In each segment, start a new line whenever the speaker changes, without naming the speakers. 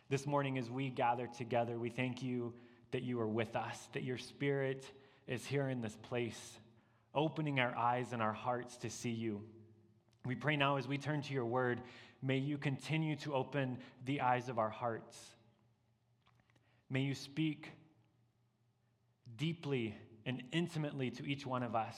This morning, as we gather together, we thank you that you are with us, that your Spirit is here in this place, opening our eyes and our hearts to see you. We pray now as we turn to your word, may you continue to open the eyes of our hearts. May you speak deeply and intimately to each one of us.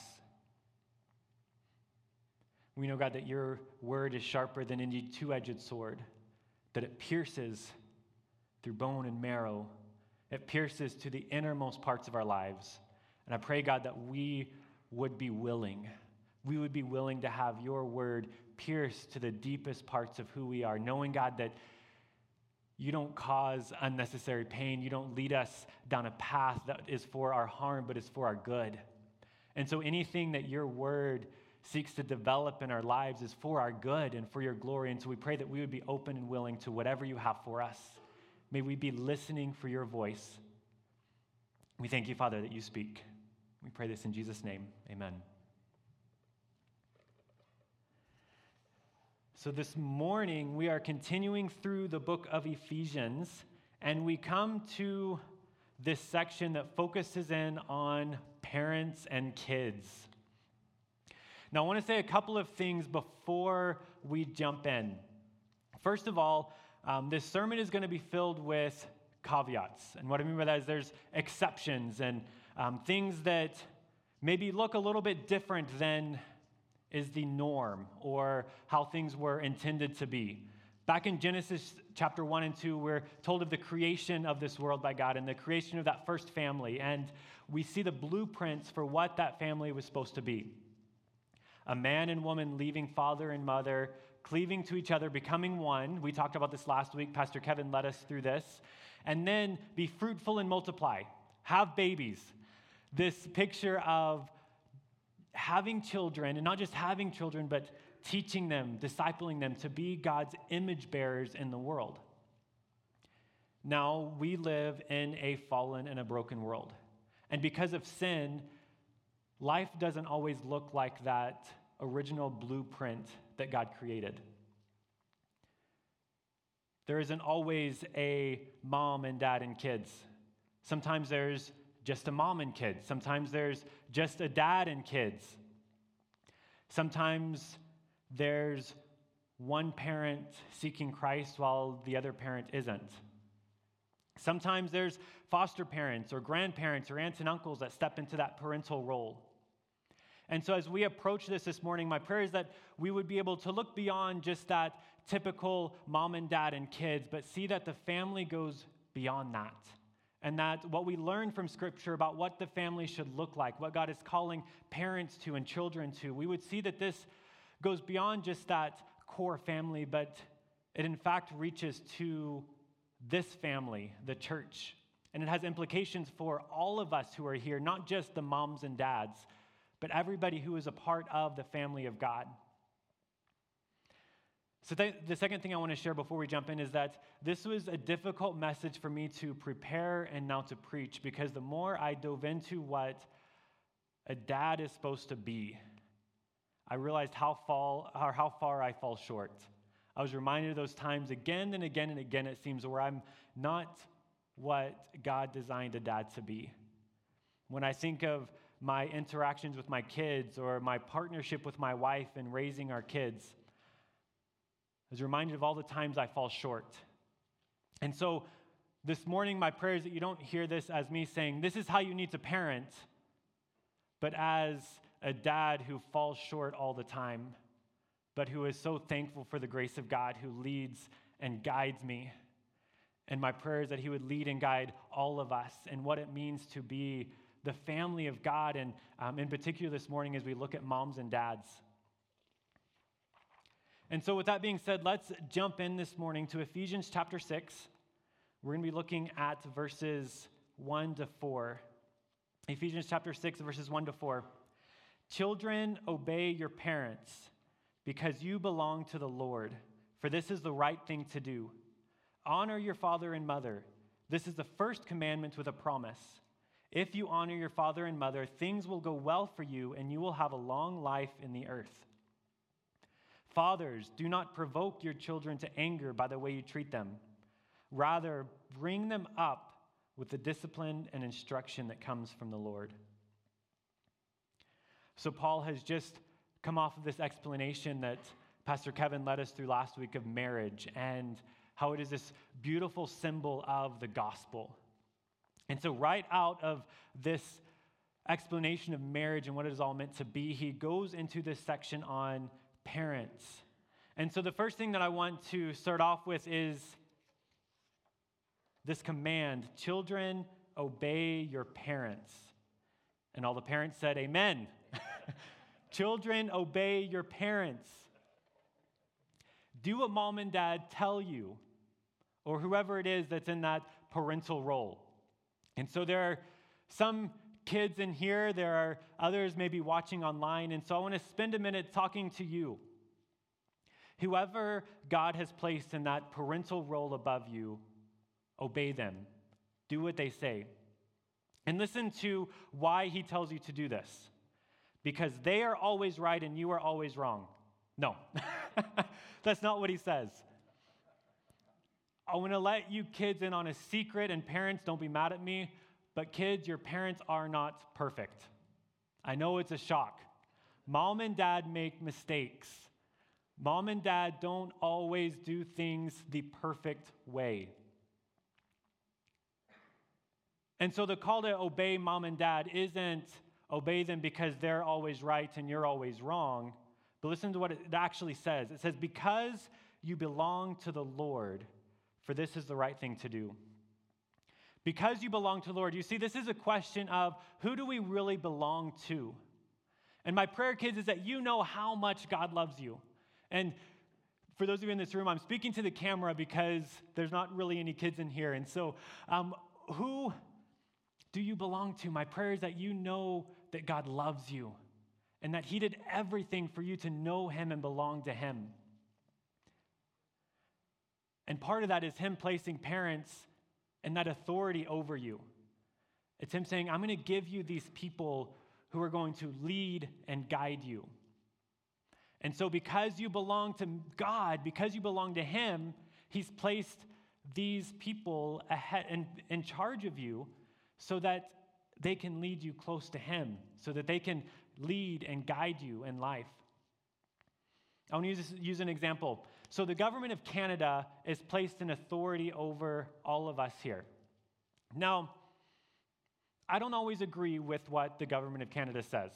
We know, God, that your word is sharper than any two-edged sword, that it pierces through bone and marrow. It pierces to the innermost parts of our lives. And I pray, God, that we would be willing. We would be willing to have your word pierce to the deepest parts of who we are, knowing, God, that you don't cause unnecessary pain. You don't lead us down a path that is for our harm, but is for our good. And so anything that your word seeks to develop in our lives is for our good and for your glory. And so we pray that we would be open and willing to whatever you have for us. May we be listening for your voice. We thank you, Father, that you speak. We pray this in Jesus' name. Amen. So this morning, we are continuing through the book of Ephesians, and we come to this section that focuses in on parents and kids. Now, I want to say a couple of things before we jump in. First of all, this sermon is going to be filled with caveats. And what I mean by that is there's exceptions and things that maybe look a little bit different than is the norm or how things were intended to be. Back in Genesis chapter 1 and 2, we're told of the creation of this world by God and the creation of that first family. And we see the blueprints for what that family was supposed to be. A man and woman leaving father and mother, cleaving to each other, becoming one. We talked about this last week. Pastor Kevin led us through this. And then be fruitful and multiply. Have babies. This picture of having children, and not just having children, but teaching them, discipling them to be God's image bearers in the world. Now, we live in a fallen and a broken world. And because of sin, life doesn't always look like that original blueprint that God created. There isn't always a mom and dad and kids. Sometimes there's just a mom and kids. Sometimes there's just a dad and kids. Sometimes there's one parent seeking Christ while the other parent isn't. Sometimes there's foster parents or grandparents or aunts and uncles that step into that parental role. And so as we approach this morning, my prayer is that we would be able to look beyond just that typical mom and dad and kids, but see that the family goes beyond that. And that what we learn from Scripture about what the family should look like, what God is calling parents to and children to, we would see that this goes beyond just that core family, but it in fact reaches to this family, the church. And it has implications for all of us who are here, not just the moms and dads, but everybody who is a part of the family of God. So the second thing I want to share before we jump in is that this was a difficult message for me to prepare and now to preach, because the more I dove into what a dad is supposed to be, I realized how far I fall short. I was reminded of those times again and again and again, it seems, where I'm not what God designed a dad to be. When I think of my interactions with my kids or my partnership with my wife in raising our kids, I was reminded of all the times I fall short. And so this morning, my prayer is that you don't hear this as me saying, this is how you need to parent, but as a dad who falls short all the time, but who is so thankful for the grace of God who leads and guides me. And my prayer is that he would lead and guide all of us in what it means to be the family of God, and in particular this morning as we look at moms and dads. And so with that being said, let's jump in this morning to Ephesians chapter 6. We're going to be looking at verses 1 to 4. Ephesians chapter 6, verses 1 to 4. Children, obey your parents, because you belong to the Lord, for this is the right thing to do. Honor your father and mother. This is the first commandment with a promise. If you honor your father and mother, things will go well for you, and you will have a long life in the earth. Fathers, do not provoke your children to anger by the way you treat them. Rather, bring them up with the discipline and instruction that comes from the Lord. So Paul has just come off of this explanation that Pastor Kevin led us through last week of marriage and how it is this beautiful symbol of the gospel. And so right out of this explanation of marriage and what it is all meant to be, he goes into this section on parents. And so the first thing that I want to start off with is this command: children, obey your parents. And all the parents said, amen. Children, obey your parents. Do what mom and dad tell you, or whoever it is that's in that parental role. And so there are some kids in here, there are others maybe watching online, and so I want to spend a minute talking to you. Whoever God has placed in that parental role above you, obey them. Do what they say. And listen to why he tells you to do this. Because they are always right and you are always wrong. No, that's not what he says. I want to let you kids in on a secret, and parents, don't be mad at me, but kids, your parents are not perfect. I know it's a shock. Mom and dad make mistakes. Mom and dad don't always do things the perfect way. And so the call to obey mom and dad isn't obey them because they're always right and you're always wrong. But listen to what it actually says. It says, because you belong to the Lord, for this is the right thing to do. Because you belong to the Lord. You see, this is a question of who do we really belong to? And my prayer, kids, is that you know how much God loves you. And for those of you in this room, I'm speaking to the camera because there's not really any kids in here. And so who do you belong to? My prayer is that you know that God loves you and that he did everything for you to know him and belong to him. And part of that is him placing parents and that authority over you. It's him saying, I'm going to give you these people who are going to lead and guide you. And so because you belong to God, because you belong to him, he's placed these people ahead and in charge of you so that they can lead you close to him, so that they can lead and guide you in life. I want to use an example. So the government of Canada is placed in authority over all of us here. Now, I don't always agree with what the government of Canada says.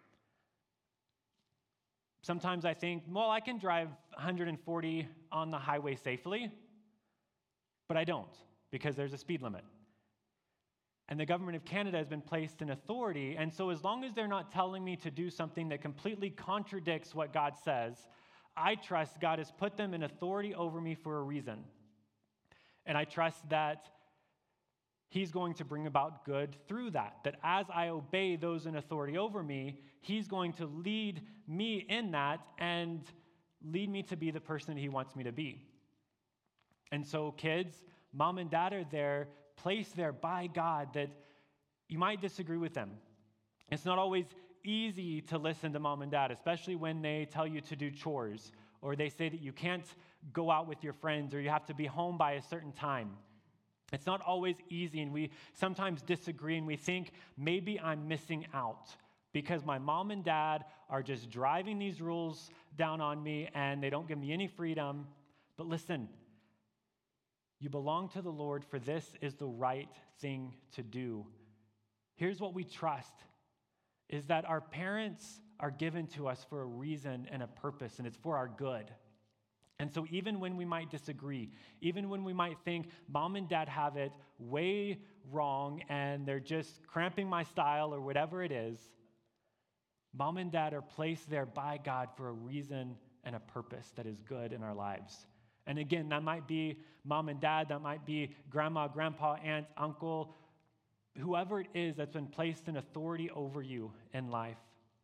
Sometimes I think, well, I can drive 140 on the highway safely, but I don't because there's a speed limit. And the government of Canada has been placed in authority, and so as long as they're not telling me to do something that completely contradicts what God says, I trust God has put them in authority over me for a reason. And I trust that he's going to bring about good through that as I obey those in authority over me, he's going to lead me in that and lead me to be the person he wants me to be. And so kids, mom and dad are there, placed there by God, that you might disagree with them. It's not always easy to listen to mom and dad, especially when they tell you to do chores, or they say that you can't go out with your friends, or you have to be home by a certain time. It's not always easy, and we sometimes disagree, and we think maybe I'm missing out because my mom and dad are just driving these rules down on me, and they don't give me any freedom. But listen, you belong to the Lord, for this is the right thing to do. Here's what we trust, is that our parents are given to us for a reason and a purpose, and it's for our good. And so even when we might disagree, even when we might think mom and dad have it way wrong and they're just cramping my style or whatever it is, mom and dad are placed there by God for a reason and a purpose that is good in our lives. And again, that might be mom and dad, that might be grandma, grandpa, aunt, uncle, whoever it is that's been placed in authority over you in life.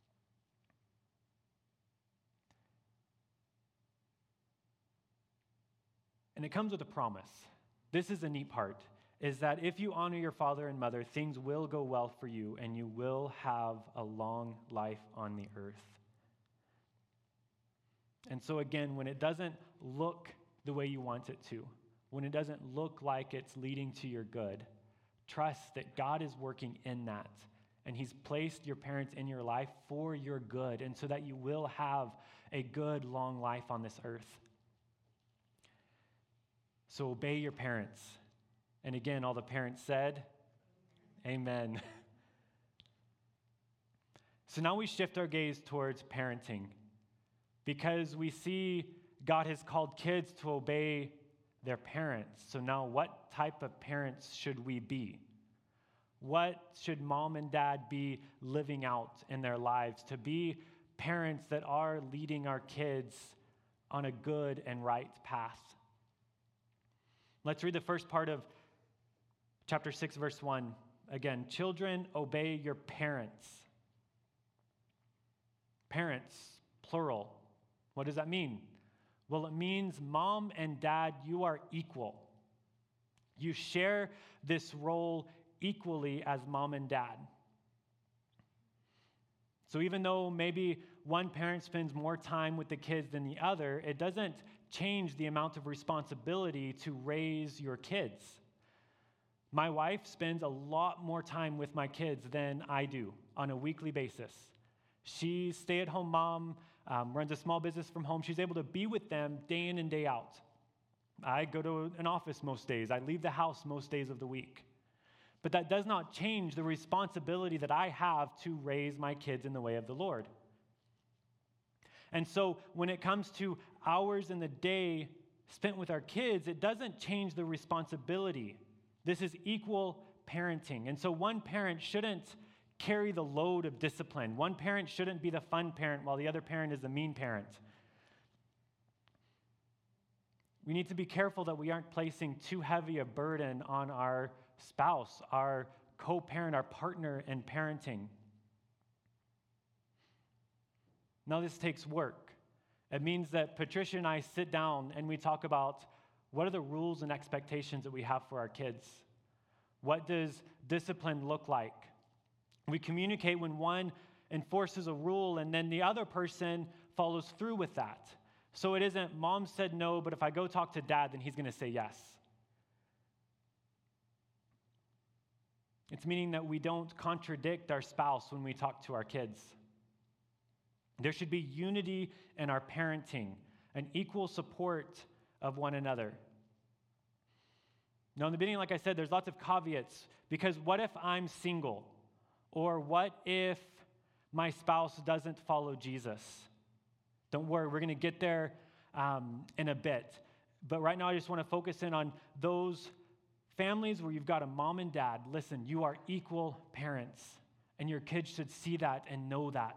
And it comes with a promise. This is the neat part, is that if you honor your father and mother, things will go well for you and you will have a long life on the earth. And so again, when it doesn't look the way you want it to, when it doesn't look like it's leading to your good. Trust that God is working in that, and he's placed your parents in your life for your good, and so that you will have a good, long life on this earth. So obey your parents. And again, all the parents said, amen. So now we shift our gaze towards parenting, because we see God has called kids to obey their parents. So now what type of parents should we be? What should mom and dad be living out in their lives to be parents that are leading our kids on a good and right path? Let's read the first part of chapter 6, verse 1. Again, children, obey your parents. Parents, plural. What does that mean? Well, it means mom and dad, you are equal. You share this role equally as mom and dad. So even though maybe one parent spends more time with the kids than the other, it doesn't change the amount of responsibility to raise your kids. My wife spends a lot more time with my kids than I do on a weekly basis. She's a stay-at-home mom, runs a small business from home. She's able to be with them day in and day out. I go to an office most days. I leave the house most days of the week. But that does not change the responsibility that I have to raise my kids in the way of the Lord. And so when it comes to hours in the day spent with our kids, it doesn't change the responsibility. This is equal parenting. And so one parent shouldn't carry the load of discipline. One parent shouldn't be the fun parent while the other parent is the mean parent. We need to be careful that we aren't placing too heavy a burden on our spouse, our co-parent, our partner in parenting. Now, this takes work. It means that Patricia and I sit down and we talk about what are the rules and expectations that we have for our kids. What does discipline look like? We communicate when one enforces a rule and then the other person follows through with that. So it isn't mom said no, but if I go talk to dad, then he's going to say yes. It's meaning that we don't contradict our spouse when we talk to our kids. There should be unity in our parenting, an equal support of one another. Now, in the beginning, like I said, there's lots of caveats, because what if I'm single? Or what if my spouse doesn't follow Jesus? Don't worry, we're going to get there in a bit. But right now, I just want to focus in on those families where you've got a mom and dad. Listen, you are equal parents, and your kids should see that and know that.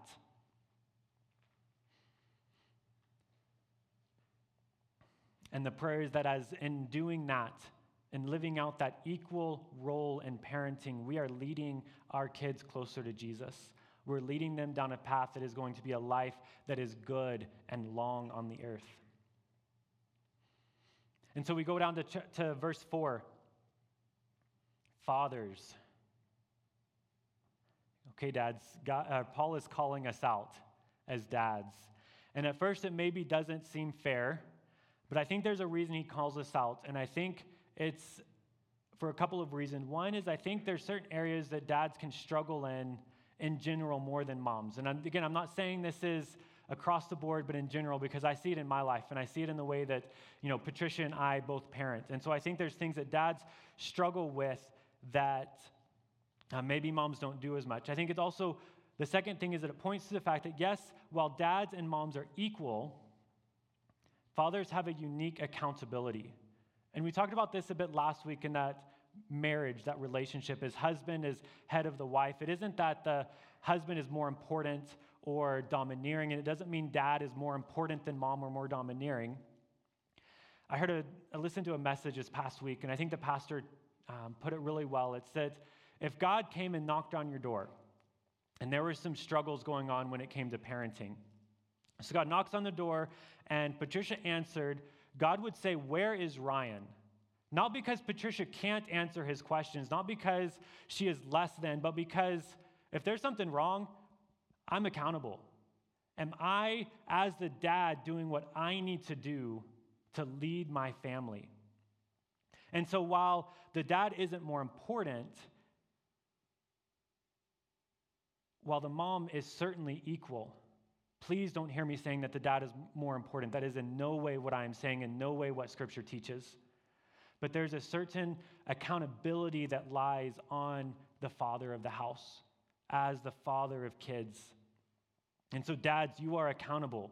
And the prayer is that as in doing that, and living out that equal role in parenting, we are leading our kids closer to Jesus. We're leading them down a path that is going to be a life that is good and long on the earth. And so we go down to verse 4. Fathers. Okay, dads, Paul is calling us out as dads. And at first it maybe doesn't seem fair, but I think there's a reason he calls us out. And I think it's for a couple of reasons. One is I think there's certain areas that dads can struggle in general more than moms. And again, I'm not saying this is across the board, but in general, because I see it in my life, and I see it in the way that, Patricia and I both parent. And so I think there's things that dads struggle with that maybe moms don't do as much. I think it's also, the second thing is that it points to the fact that, yes, while dads and moms are equal, fathers have a unique accountability. And we talked about this a bit last week in that marriage, that relationship, as husband is head of the wife. It isn't that the husband is more important or domineering, and it doesn't mean dad is more important than mom or more domineering. I listened to a message this past week, and I think the pastor put it really well. It said, if God came and knocked on your door, and there were some struggles going on when it came to parenting. So God knocks on the door, and Patricia answered, God would say, where is Ryan? Not because Patricia can't answer his questions, not because she is less than, but because if there's something wrong, I'm accountable. Am I, as the dad, doing what I need to do to lead my family? And so while the dad isn't more important, while the mom is certainly equal, please don't hear me saying that the dad is more important. That is in no way what I am saying, in no way what Scripture teaches. But there's a certain accountability that lies on the father of the house as the father of kids. And so, dads, you are accountable.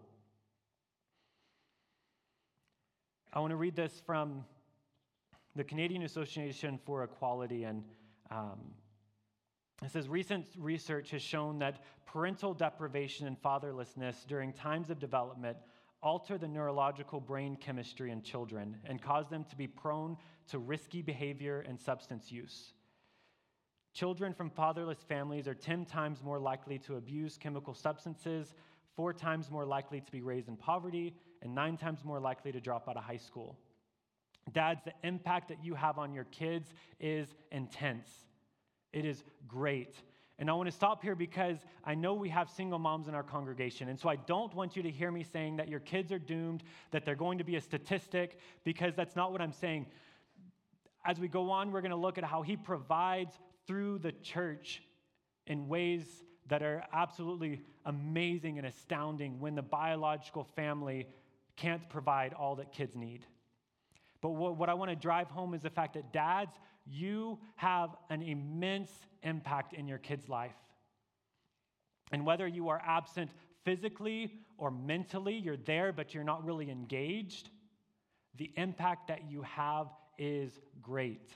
I want to read this from the Canadian Association for Equality, and it says, recent research has shown that parental deprivation and fatherlessness during times of development alter the neurological brain chemistry in children and cause them to be prone to risky behavior and substance use. Children from fatherless families are 10 times more likely to abuse chemical substances, 4 times more likely to be raised in poverty, and 9 times more likely to drop out of high school. Dads, the impact that you have on your kids is intense. It is great. And I want to stop here because I know we have single moms in our congregation. And so I don't want you to hear me saying that your kids are doomed, that they're going to be a statistic, because that's not what I'm saying. As we go on, we're going to look at how he provides through the church in ways that are absolutely amazing and astounding when the biological family can't provide all that kids need. But what I want to drive home is the fact that dads, you have an immense impact in your kid's life. And whether you are absent physically or mentally, you're there, but you're not really engaged, the impact that you have is great.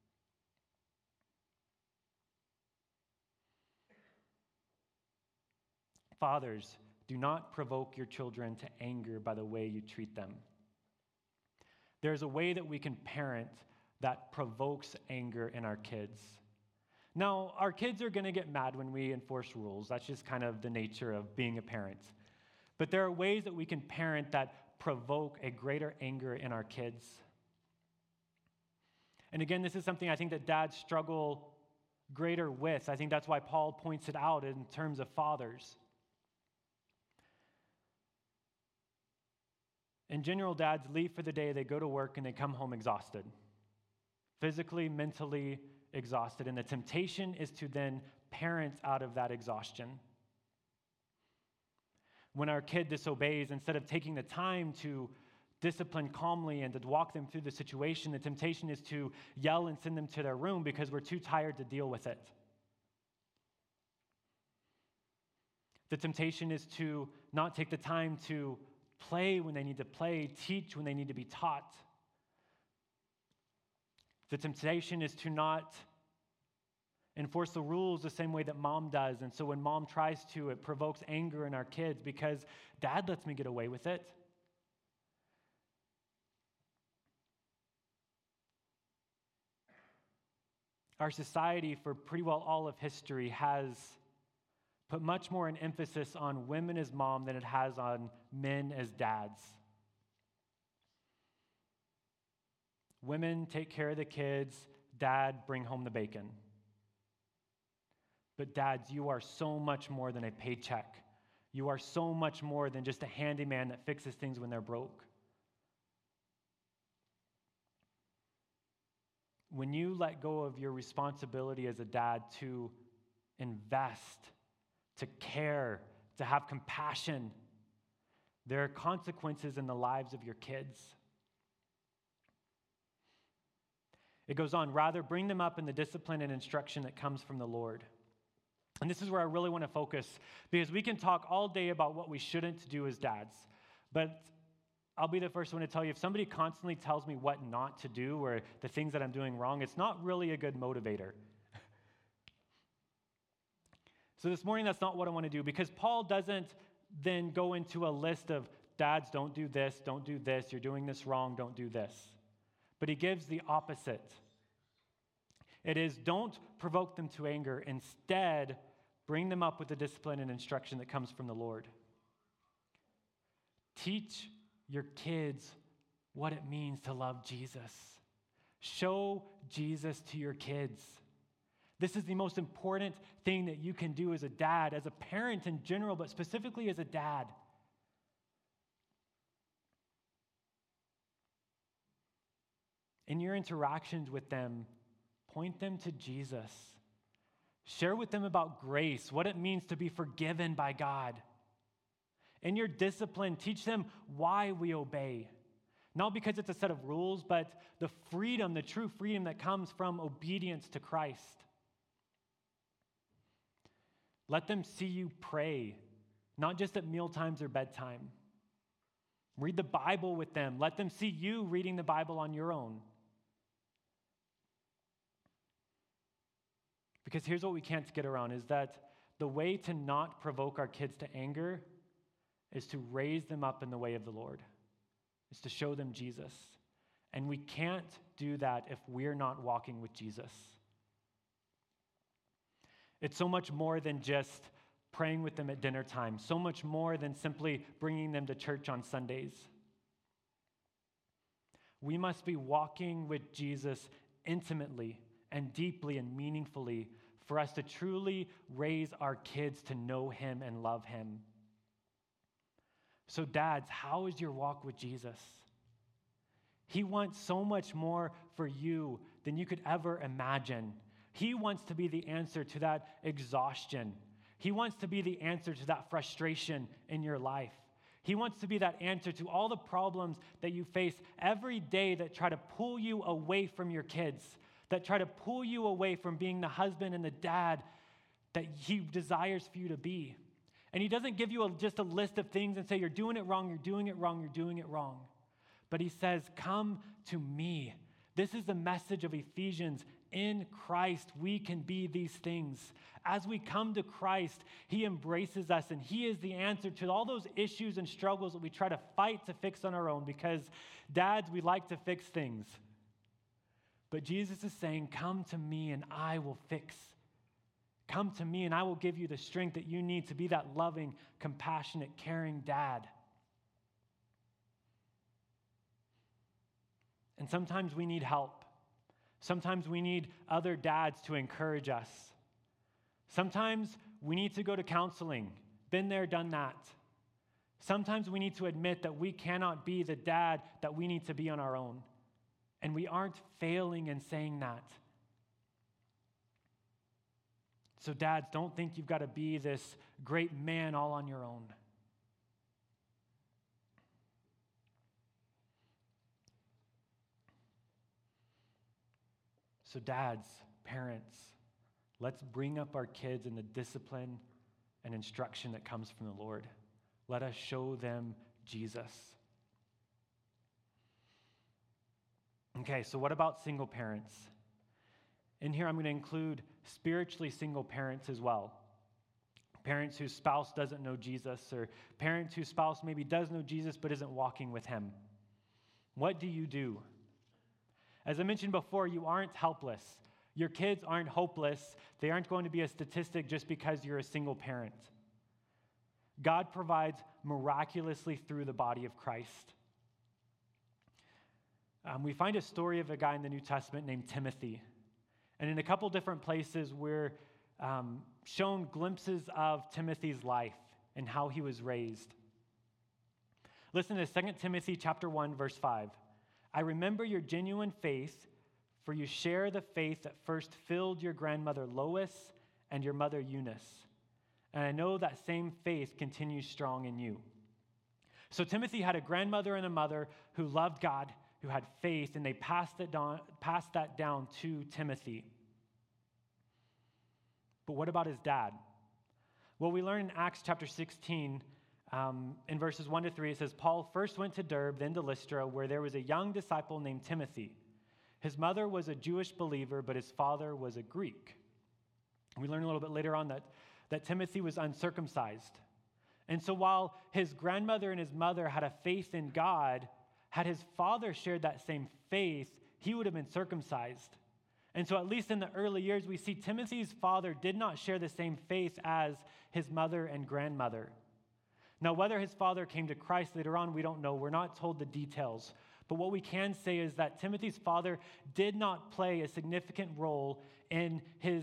Fathers, do not provoke your children to anger by the way you treat them. There's a way that we can parent that provokes anger in our kids. Now, our kids are going to get mad when we enforce rules. That's just kind of the nature of being a parent. But there are ways that we can parent that provoke a greater anger in our kids. And again, this is something I think that dads struggle greater with. I think that's why Paul points it out in terms of fathers. In general, dads leave for the day, they go to work, and they come home exhausted. Physically, mentally exhausted. And the temptation is to then parent out of that exhaustion. When our kid disobeys, instead of taking the time to discipline calmly and to walk them through the situation, the temptation is to yell and send them to their room because we're too tired to deal with it. The temptation is to not take the time to play when they need to play, teach when they need to be taught. The temptation is to not enforce the rules the same way that mom does. And so when mom tries to, it provokes anger in our kids because dad lets me get away with it. Our society, for pretty well all of history, has put much more an emphasis on women as mom than it has on men as dads. Women take care of the kids, dad bring home the bacon. But dads, you are so much more than a paycheck. You are so much more than just a handyman that fixes things when they're broke. When you let go of your responsibility as a dad to invest, to care, to have compassion, there are consequences in the lives of your kids. It goes on, rather bring them up in the discipline and instruction that comes from the Lord. And this is where I really want to focus, because we can talk all day about what we shouldn't do as dads, but I'll be the first one to tell you, if somebody constantly tells me what not to do or the things that I'm doing wrong, it's not really a good motivator. So this morning, that's not what I want to do, because Paul doesn't then go into a list of, dads, don't do this, you're doing this wrong, don't do this. But he gives the opposite. It is, don't provoke them to anger. Instead, bring them up with the discipline and instruction that comes from the Lord. Teach your kids what it means to love Jesus. Show Jesus to your kids. This is the most important thing that you can do as a dad, as a parent in general, but specifically as a dad. In your interactions with them, point them to Jesus. Share with them about grace, what it means to be forgiven by God. In your discipline, teach them why we obey. Not because it's a set of rules, but the freedom, the true freedom that comes from obedience to Christ. Let them see you pray, not just at mealtimes or bedtime. Read the Bible with them. Let them see you reading the Bible on your own. Because here's what we can't get around, is that the way to not provoke our kids to anger is to raise them up in the way of the Lord, is to show them Jesus. And we can't do that if we're not walking with Jesus. It's so much more than just praying with them at dinner time, so much more than simply bringing them to church on Sundays. We must be walking with Jesus intimately and deeply and meaningfully for us to truly raise our kids to know him and love him. So dads, how is your walk with Jesus? He wants so much more for you than you could ever imagine. He wants to be the answer to that exhaustion. He wants to be the answer to that frustration in your life. He wants to be that answer to all the problems that you face every day that try to pull you away from your kids, that try to pull you away from being the husband and the dad that he desires for you to be. And he doesn't give you just a list of things and say, you're doing it wrong, you're doing it wrong, you're doing it wrong. But he says, come to me. This is the message of Ephesians. In Christ, we can be these things. As we come to Christ, he embraces us, and he is the answer to all those issues and struggles that we try to fight to fix on our own, because dads, we like to fix things. But Jesus is saying, come to me and I will fix. Come to me and I will give you the strength that you need to be that loving, compassionate, caring dad. And sometimes we need help. Sometimes we need other dads to encourage us. Sometimes we need to go to counseling. Been there, done that. Sometimes we need to admit that we cannot be the dad that we need to be on our own. And we aren't failing in saying that. So dads, don't think you've got to be this great man all on your own. So dads, parents, let's bring up our kids in the discipline and instruction that comes from the Lord. Let us show them Jesus. Okay, so what about single parents? In here, I'm going to include spiritually single parents as well. Parents whose spouse doesn't know Jesus, or parents whose spouse maybe does know Jesus but isn't walking with him. What do you do? As I mentioned before, you aren't helpless. Your kids aren't hopeless. They aren't going to be a statistic just because you're a single parent. God provides miraculously through the body of Christ. We find a story of a guy in the New Testament named Timothy. And in a couple different places, we're shown glimpses of Timothy's life and how he was raised. Listen to 2 Timothy chapter 1, verse 5. I remember your genuine faith, for you share the faith that first filled your grandmother Lois and your mother Eunice. And I know that same faith continues strong in you. So Timothy had a grandmother and a mother who loved God, who had faith, and they passed that down to Timothy. But what about his dad? Well, we learn in Acts chapter 16, in verses 1 to 3, it says, Paul first went to Derbe, then to Lystra, where there was a young disciple named Timothy. His mother was a Jewish believer, but his father was a Greek. We learn a little bit later on that Timothy was uncircumcised. And so while his grandmother and his mother had a faith in God, had his father shared that same faith, he would have been circumcised. And so at least in the early years, we see Timothy's father did not share the same faith as his mother and grandmother. Now, whether his father came to Christ later on, we don't know. We're not told the details. But what we can say is that Timothy's father did not play a significant role in his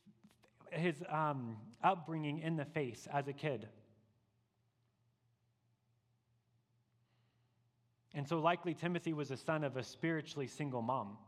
upbringing in the faith as a kid. And so likely Timothy was a son of a spiritually single mom.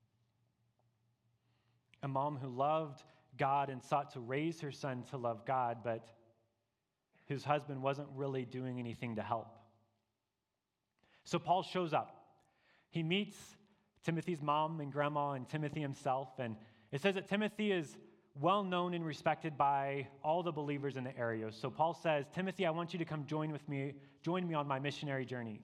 A mom who loved God and sought to raise her son to love God, but whose husband wasn't really doing anything to help. So Paul shows up. He meets Timothy's mom and grandma and Timothy himself, and it says that Timothy is well known and respected by all the believers in the area. So Paul says, Timothy, I want you to come join me on my missionary journey.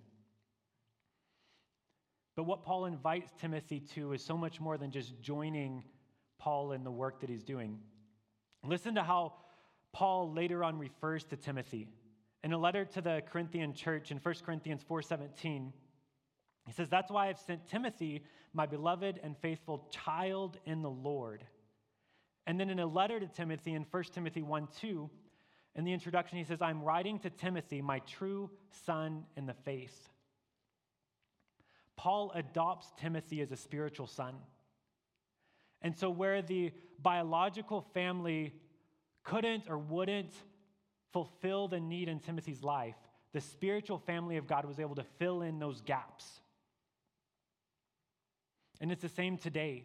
But what Paul invites Timothy to is so much more than just joining Paul in the work that he's doing. Listen to how Paul later on refers to Timothy. In a letter to the Corinthian church in 1 Corinthians 4:17, he says, that's why I've sent Timothy, my beloved and faithful child in the Lord. And then in a letter to Timothy in 1 Timothy 1:2, in the introduction, he says, I'm writing to Timothy, my true son in the faith. Paul adopts Timothy as a spiritual son. And so where the biological family couldn't or wouldn't fulfill the need in Timothy's life, the spiritual family of God was able to fill in those gaps. And it's the same today.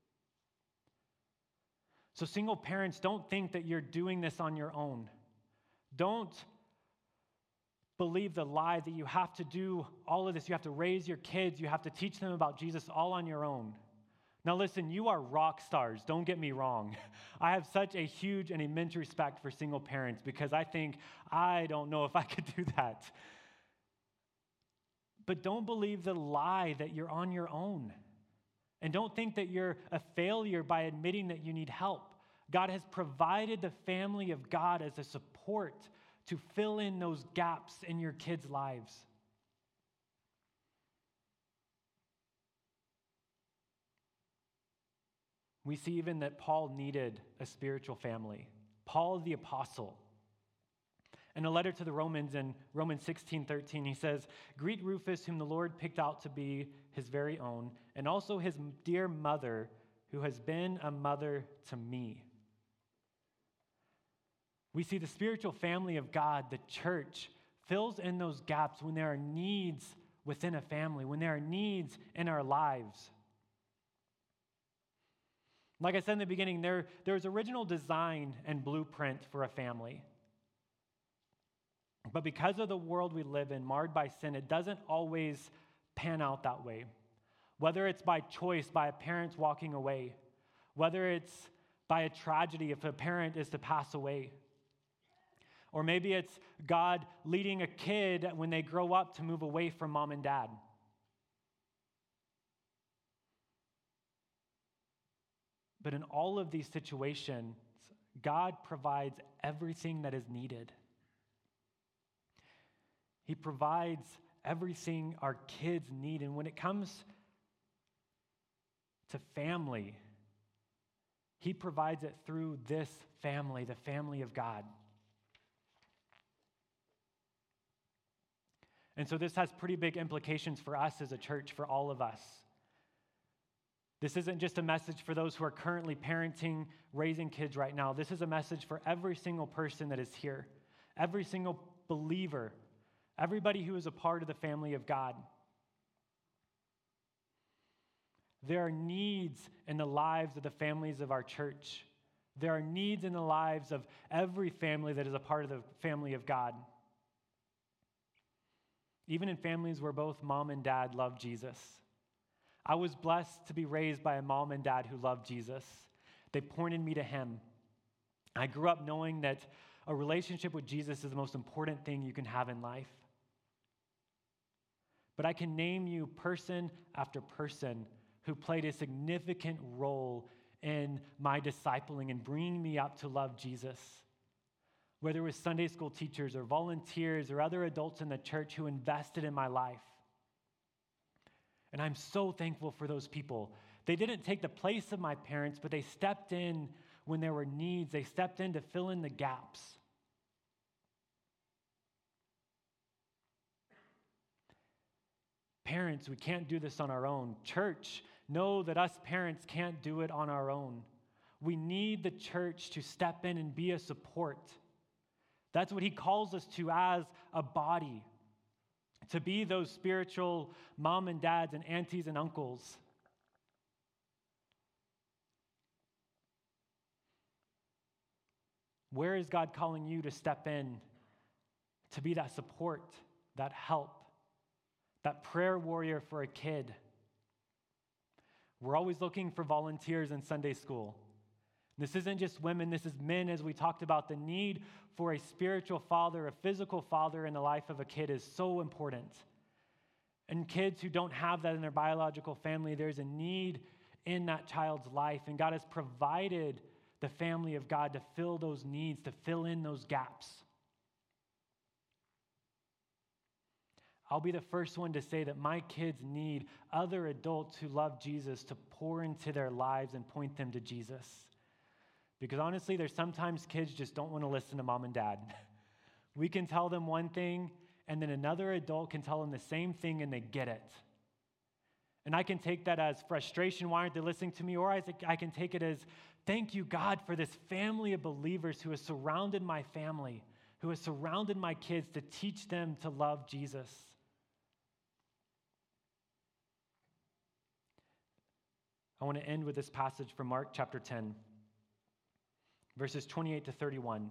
So single parents, don't think that you're doing this on your own. Don't believe the lie that you have to do all of this. You have to raise your kids. You have to teach them about Jesus all on your own. Now listen, you are rock stars. Don't get me wrong. I have such a huge and immense respect for single parents because I don't know if I could do that. But don't believe the lie that you're on your own. And don't think that you're a failure by admitting that you need help. God has provided the family of God as a support to fill in those gaps in your kids' lives. We see even that Paul needed a spiritual family. Paul the apostle. In a letter to the Romans in Romans 16:13, he says, greet Rufus, whom the Lord picked out to be his very own, and also his dear mother, who has been a mother to me. We see the spiritual family of God, the church, fills in those gaps when there are needs within a family, when there are needs in our lives. Like I said in the beginning, there's original design and blueprint for a family. But because of the world we live in, marred by sin, it doesn't always pan out that way. Whether it's by choice, by a parent walking away, whether it's by a tragedy if a parent is to pass away, or maybe it's God leading a kid when they grow up to move away from mom and dad. But in all of these situations, God provides everything that is needed. He provides everything our kids need. And when it comes to family, He provides it through this family, the family of God. And so this has pretty big implications for us as a church, for all of us. This isn't just a message for those who are currently parenting, raising kids right now. This is a message for every single person that is here, every single believer, everybody who is a part of the family of God. There are needs in the lives of the families of our church. There are needs in the lives of every family that is a part of the family of God. Even in families where both mom and dad love Jesus. I was blessed to be raised by a mom and dad who loved Jesus. They pointed me to Him. I grew up knowing that a relationship with Jesus is the most important thing you can have in life. But I can name you person after person who played a significant role in my discipling and bringing me up to love Jesus. Whether it was Sunday school teachers or volunteers or other adults in the church who invested in my life. And I'm so thankful for those people. They didn't take the place of my parents, but they stepped in when there were needs. They stepped in to fill in the gaps. Parents, we can't do this on our own. Church, know that us parents can't do it on our own. We need the church to step in and be a support. That's what He calls us to as a body. to be those spiritual mom and dads and aunties and uncles. Where is God calling you to step in, to be that support, that help, that prayer warrior for a kid? We're always looking for volunteers in Sunday school. This isn't just women, this is men, as we talked about. The need for a spiritual father, a physical father in the life of a kid is so important. And kids who don't have that in their biological family, there's a need in that child's life. And God has provided the family of God to fill those needs, to fill in those gaps. I'll be the first one to say that my kids need other adults who love Jesus to pour into their lives and point them to Jesus. Because honestly, there's sometimes kids just don't want to listen to mom and dad. We can tell them one thing, and then another adult can tell them the same thing, and they get it. And I can take that as frustration. Why aren't they listening to me? Or I can take it as, thank you, God, for this family of believers who has surrounded my family, who has surrounded my kids to teach them to love Jesus. I want to end with this passage from Mark chapter 10, verses 28 to 31.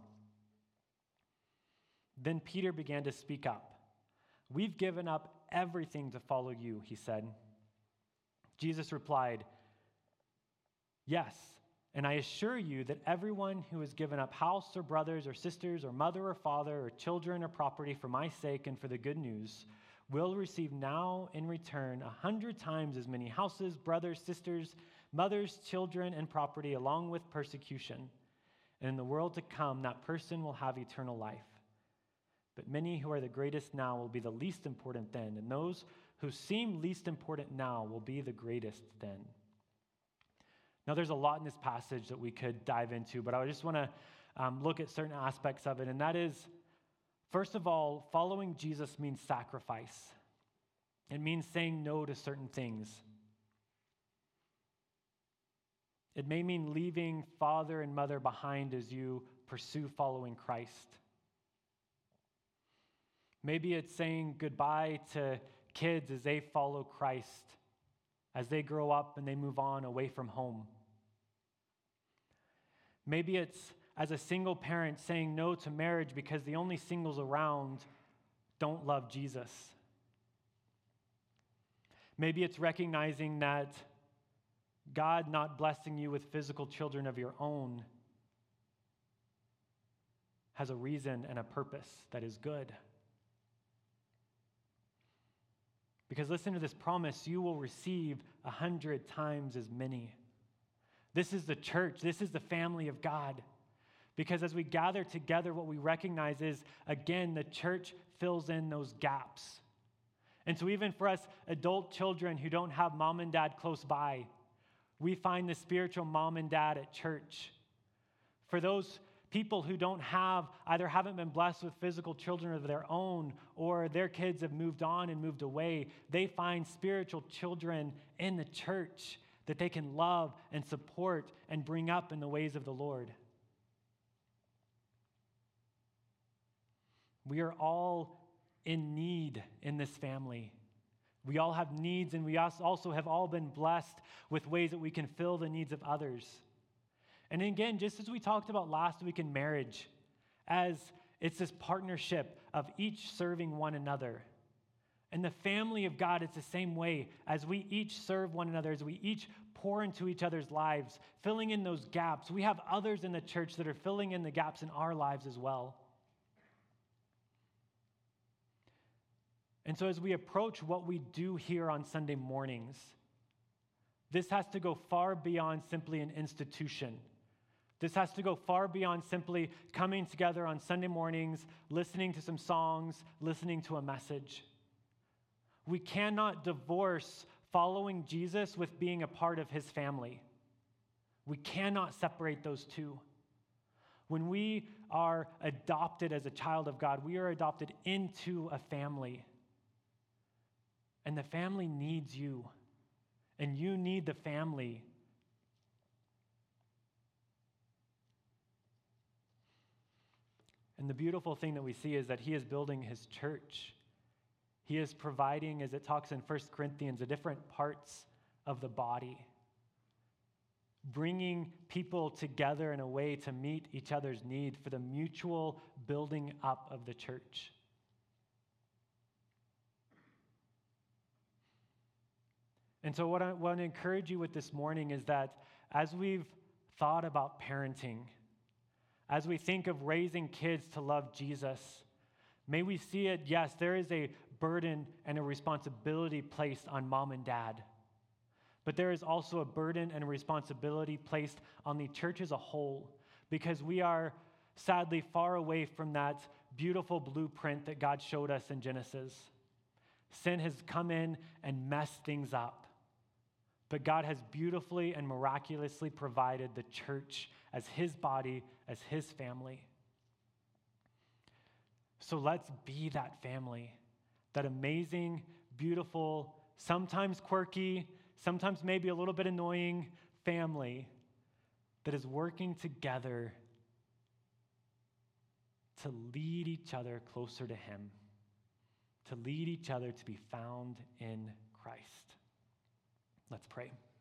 Then Peter began to speak up. "We've given up everything to follow you," he said. Jesus replied, "Yes, and I assure you that everyone who has given up house or brothers or sisters or mother or father or children or property for my sake and for the good news will receive now in return 100 times as many houses, brothers, sisters, mothers, children, and property, along with persecution. And in the world to come, that person will have eternal life. But many who are the greatest now will be the least important then, and those who seem least important now will be the greatest then." Now, there's a lot in this passage that we could dive into, but I just want to look at certain aspects of it, and that is, first of all, following Jesus means sacrifice. It means saying no to certain things. It may mean leaving father and mother behind as you pursue following Christ. Maybe it's saying goodbye to kids as they follow Christ, as they grow up and they move on away from home. Maybe it's, as a single parent, saying no to marriage because the only singles around don't love Jesus. Maybe it's recognizing that God not blessing you with physical children of your own has a reason and a purpose that is good. Because listen to this promise, you will receive 100 times as many. This is the church. This is the family of God. Because as we gather together, what we recognize is, again, the church fills in those gaps. And so even for us adult children who don't have mom and dad close by, we find the spiritual mom and dad at church. For those people who haven't been blessed with physical children of their own, or their kids have moved on and moved away, they find spiritual children in the church that they can love and support and bring up in the ways of the Lord. We are all in need in this family. We all have needs, and we also have all been blessed with ways that we can fill the needs of others. And again, just as we talked about last week in marriage, as it's this partnership of each serving one another. And the family of God, it's the same way. As we each serve one another, as we each pour into each other's lives, filling in those gaps, we have others in the church that are filling in the gaps in our lives as well. And so as we approach what we do here on Sunday mornings, this has to go far beyond simply an institution. This has to go far beyond simply coming together on Sunday mornings, listening to some songs, listening to a message. We cannot divorce following Jesus with being a part of his family. We cannot separate those two. When we are adopted as a child of God, we are adopted into a family. And the family needs you. And you need the family. And the beautiful thing that we see is that he is building his church. He is providing, as it talks in 1 Corinthians, the different parts of the body, bringing people together in a way to meet each other's need for the mutual building up of the church. And so what I want to encourage you with this morning is that as we've thought about parenting, as we think of raising kids to love Jesus, may we see it, yes, there is a burden and a responsibility placed on mom and dad. But there is also a burden and a responsibility placed on the church as a whole, because we are sadly far away from that beautiful blueprint that God showed us in Genesis. Sin has come in and messed things up. But God has beautifully and miraculously provided the church as his body, as his family. So let's be that family, that amazing, beautiful, sometimes quirky, sometimes maybe a little bit annoying family that is working together to lead each other closer to him, to lead each other to be found in Christ. Let's pray.